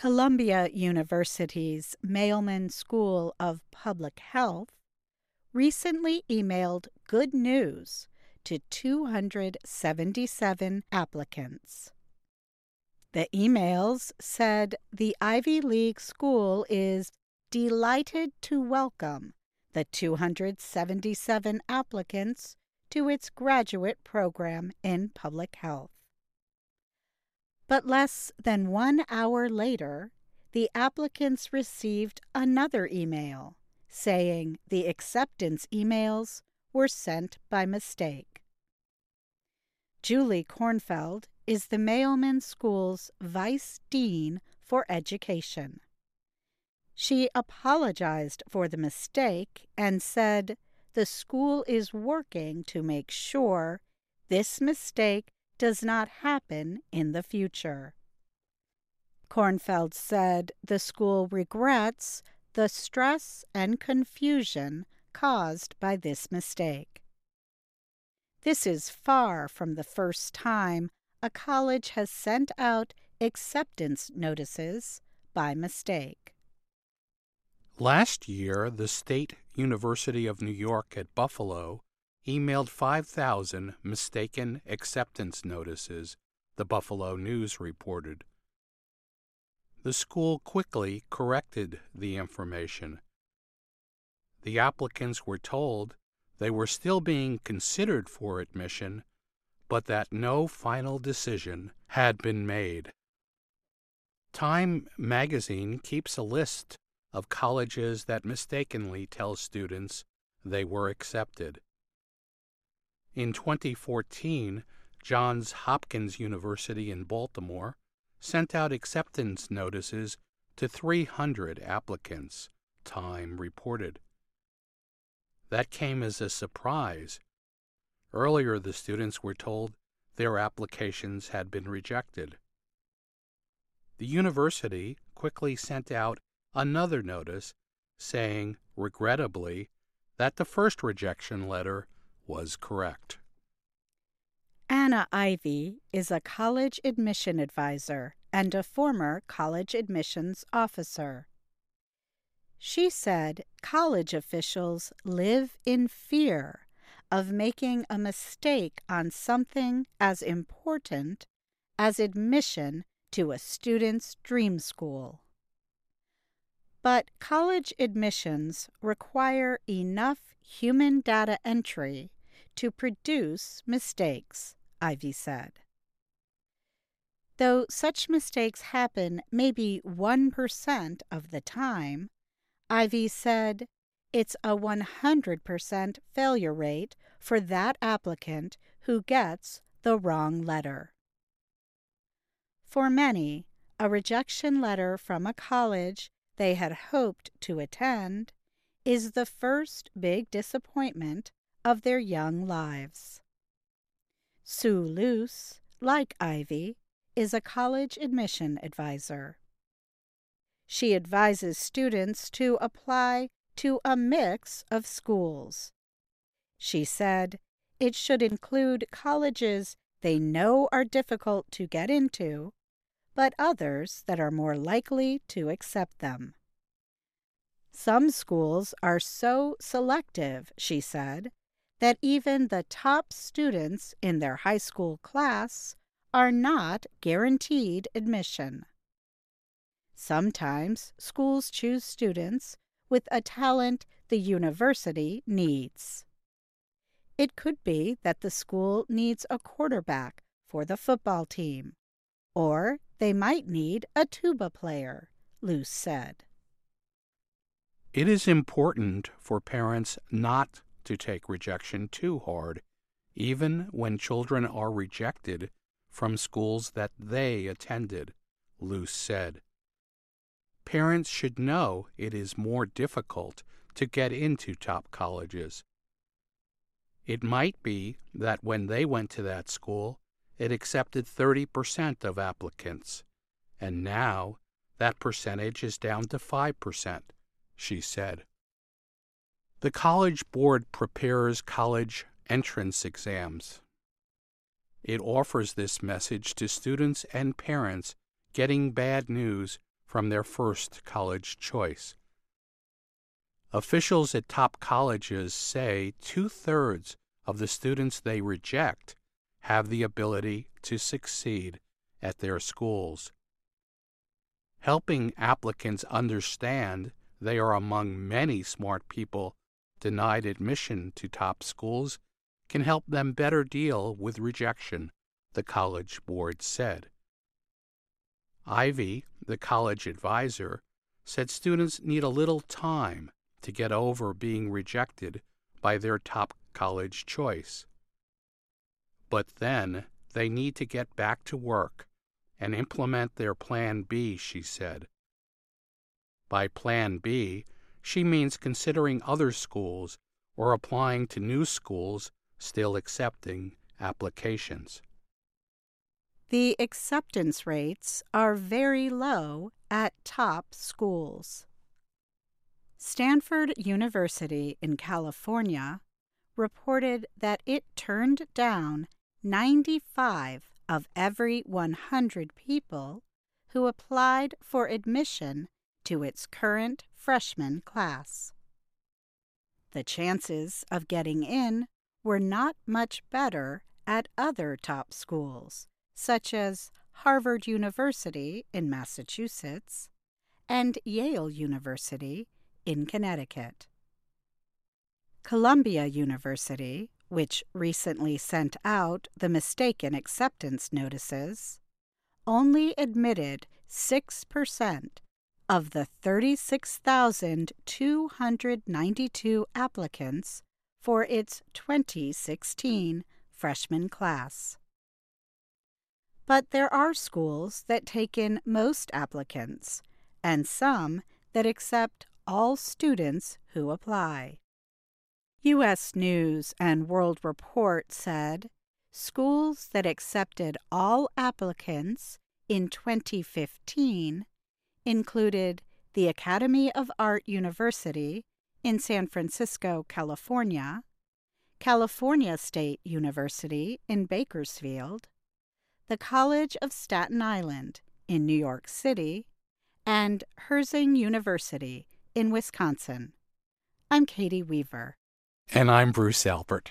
Columbia University's Mailman School of Public Health recently emailed good news to 277 applicants. The emails said the Ivy League school is delighted to welcome the 277 applicants to its graduate program in public health. But less than 1 hour later, the applicants received another email saying the acceptance emails were sent by mistake. Julie Kornfeld is the Mailman School's Vice Dean for Education. She apologized for the mistake and said the school is working to make sure this mistake does not happen in the future. Kornfeld said the school regrets the stress and confusion caused by this mistake. This is far from the first time a college has sent out acceptance notices by mistake. Last year, the State University of New York at Buffalo emailed 5,000 mistaken acceptance notices, the Buffalo News reported. The school quickly corrected the information. The applicants were told they were still being considered for admission, but that no final decision had been made. Time magazine keeps a list of colleges that mistakenly tell students they were accepted. In 2014, Johns Hopkins University in Baltimore sent out acceptance notices to 300 applicants, Time reported. That came as a surprise. Earlier, the students were told their applications had been rejected. The university quickly sent out another notice saying, regrettably, that the first rejection letter was correct. Anna Ivy is a college admission advisor and a former college admissions officer. She said college officials live in fear of making a mistake on something as important as admission to a student's dream school. But college admissions require enough human data entry to produce mistakes, Ivy said. Though such mistakes happen maybe 1% of the time, Ivy said it's a 100% failure rate for that applicant who gets the wrong letter. For many, a rejection letter from a college they had hoped to attend is the first big disappointment of their young lives. Sue Luce, like Ivy, is a college admission advisor. She advises students to apply to a mix of schools. She said it should include colleges they know are difficult to get into, but others that are more likely to accept them. Some schools are so selective, she said, that even the top students in their high school class are not guaranteed admission. Sometimes schools choose students with a talent the university needs. It could be that the school needs a quarterback for the football team, or they might need a tuba player, Luce said. It is important for parents not to take rejection too hard, even when children are rejected from schools that they attended, Luce said. Parents should know it is more difficult to get into top colleges. It might be that when they went to that school, it accepted 30% of applicants, and now that percentage is down to 5%, she said. The College Board prepares college entrance exams. It offers this message to students and parents getting bad news from their first college choice. Officials at top colleges say 2/3 of the students they reject have the ability to succeed at their schools. Helping applicants understand they are among many smart people denied admission to top schools can help them better deal with rejection, the College Board said. Ivy, the college advisor, said students need a little time to get over being rejected by their top college choice. But then they need to get back to work and implement their Plan B, she said. By Plan B, she means considering other schools or applying to new schools still accepting applications. The acceptance rates are very low at top schools. Stanford University in California reported that it turned down 95 of every 100 people who applied for admission to its current freshman class. The chances of getting in were not much better at other top schools, such as Harvard University in Massachusetts and Yale University in Connecticut. Columbia University, which recently sent out the mistaken acceptance notices, only admitted 6% of the 36,292 applicants for its 2016 freshman class. But there are schools that take in most applicants, and some that accept all students who apply. U.S. News and World Report said schools that accepted all applicants in 2015 included the Academy of Art University in San Francisco, California, California State University in Bakersfield, the College of Staten Island in New York City, and Herzing University in Wisconsin. I'm Katie Weaver. And I'm Bruce Albert.